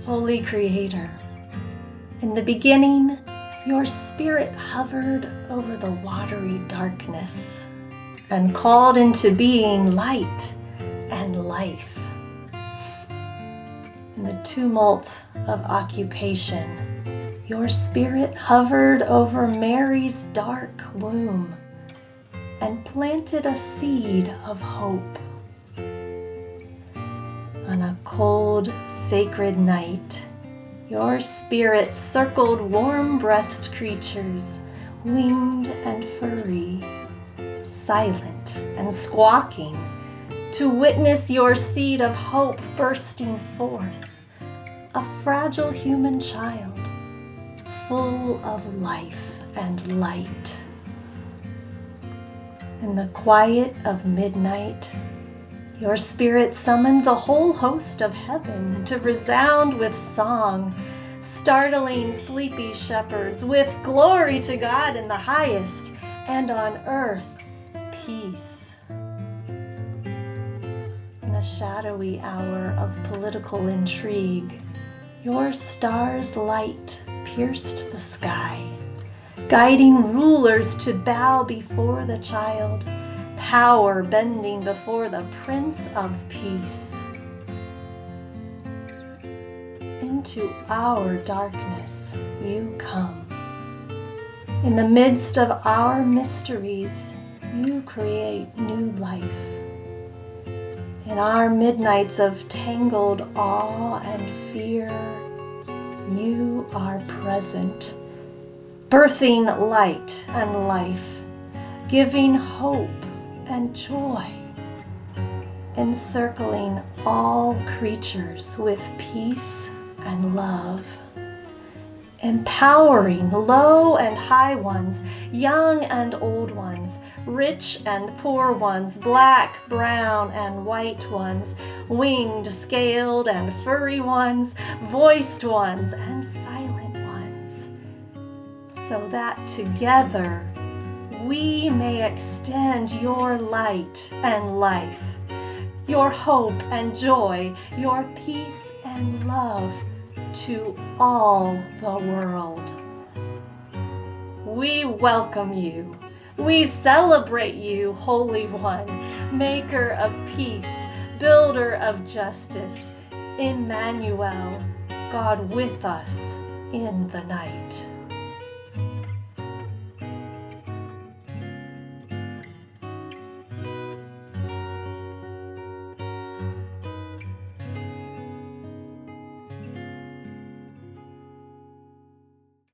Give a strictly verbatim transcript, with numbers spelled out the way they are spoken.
Holy Creator, in the beginning, your Spirit hovered over the watery darkness and called into being light and life. In the tumult of occupation, your Spirit hovered over Mary's dark womb and planted a seed of hope. On a cold, sacred night, your Spirit circled warm-breathed creatures, winged and furry, silent and squawking, to witness your seed of hope bursting forth, a fragile human child, full of life and light. In the quiet of midnight, your Spirit summoned the whole host of heaven to resound with song, startling sleepy shepherds with glory to God in the highest, and on earth peace. In a shadowy hour of political intrigue, your star's light pierced the sky, guiding rulers to bow before the child, power bending before the Prince of Peace. Into our darkness you come. In the midst of our mysteries, you create new life. In our midnights of tangled awe and fear, you are present, birthing light and life, giving hope and joy, encircling all creatures with peace and love, empowering low and high ones, young and old ones, rich and poor ones, black, brown, and white ones, winged, scaled, and furry ones, voiced ones, and silent ones, so that together we may extend your light and life, your hope and joy, your peace and love to all the world. We welcome you. We celebrate you, Holy One, Maker of peace, Builder of justice, Emmanuel, God with us in the night.